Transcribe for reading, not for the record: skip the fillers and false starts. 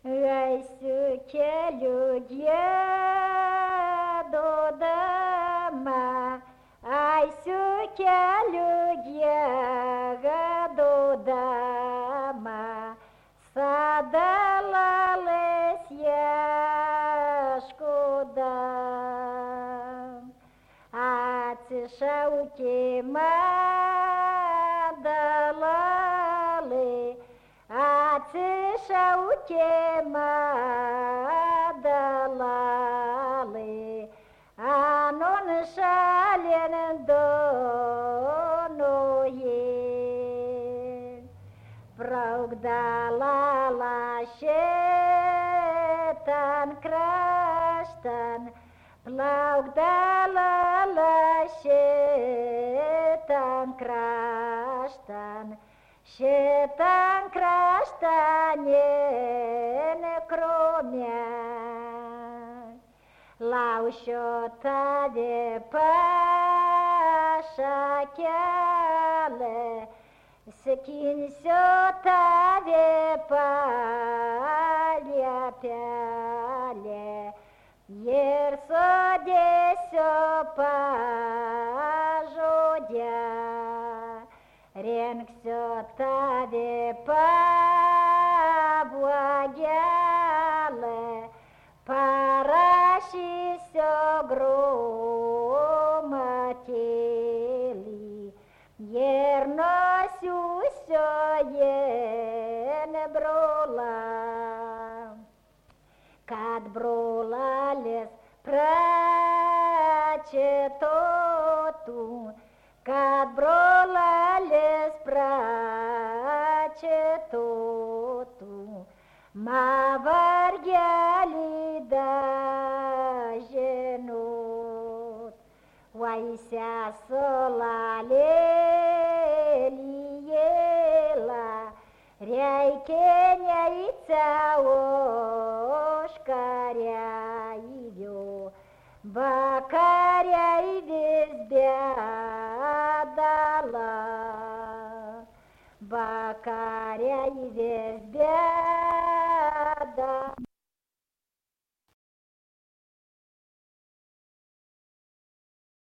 Eisiu keliu giedodama, eisiu keliu giedodama, sadalalės ieškodama. Atsišaukė madalalė, atsišaukė madalalė, anon šalin donoje. Braukdalala šitan kraštan, plaukdalala šitan kraštan, šitan kraštan kromė. Laušiu tave pašakelę, skinsiu tave paliepelę ir sudėsiu pažodę. Renksiu tave pabuogelę, parašysiu gromatėlį ir nusiųsiu jien brolą, kad brolalis pračetotų, kad brolalis pračetotų, ma vargelį dažinot. Vai sesulalėliela, reikia neįca oškariaivio, vakariaivis bėdala, vakariaivis bėdala.